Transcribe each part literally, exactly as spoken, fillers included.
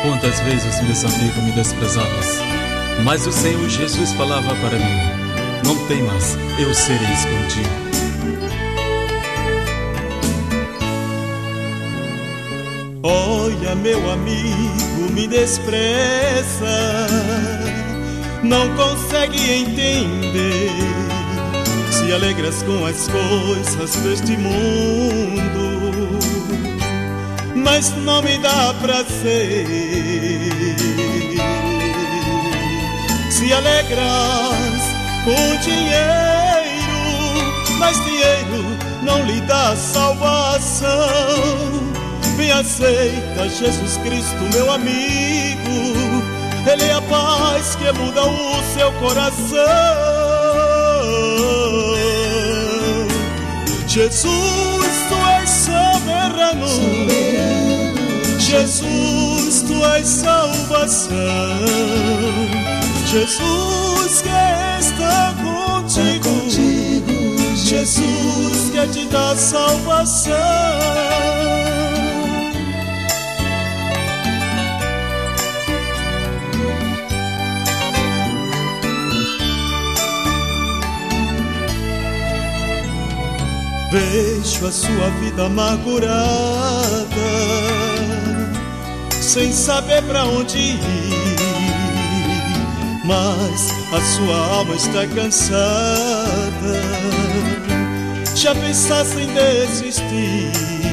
Quantas vezes meus amigos me desprezavam, mas o Senhor Jesus falava para mim: não temas, eu serei contigo. Olha, meu amigo, me despreza, não consegue entender. Se alegras com as coisas deste mundo, mas não me dá prazer. Se alegras com dinheiro, mas dinheiro não lhe dá salvação. Vem, aceita Jesus Cristo, meu amigo. Ele é a paz que muda o seu coração. Jesus, tu és soberano, soberano. Jesus, tu és salvação. Jesus quer estar contigo, contigo. Jesus quer te dar salvação. Vejo a sua vida amargurada, sem saber pra onde ir, mas a sua alma está cansada. Já pensaste em desistir?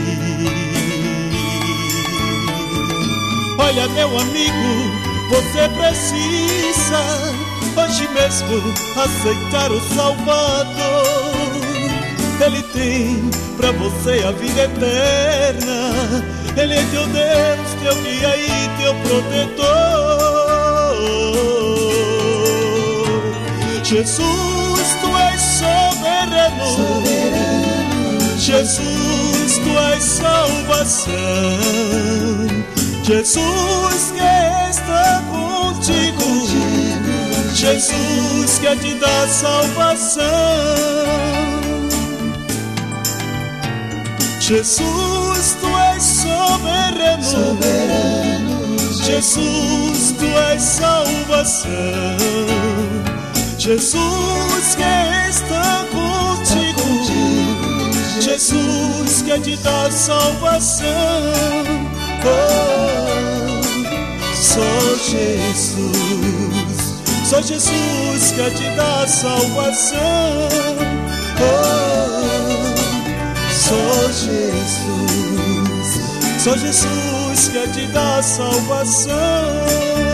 Olha, meu amigo, você precisa hoje mesmo aceitar o Salvador. Ele tem pra você a vida eterna. Ele é teu Deus, teu guia e teu protetor. Jesus, tu és soberano, soberano. Jesus, tu és salvação. Jesus quer estar contigo, contigo. Jesus quer te dar salvação. Jesus, tu és soberano, soberano. Jesus, tu és salvação. Jesus quer estar contigo, contigo. Jesus quer te dar salvação. Oh, só Jesus, só Jesus quer te dar salvação. Oh, só Jesus, só Jesus quer te dar salvação.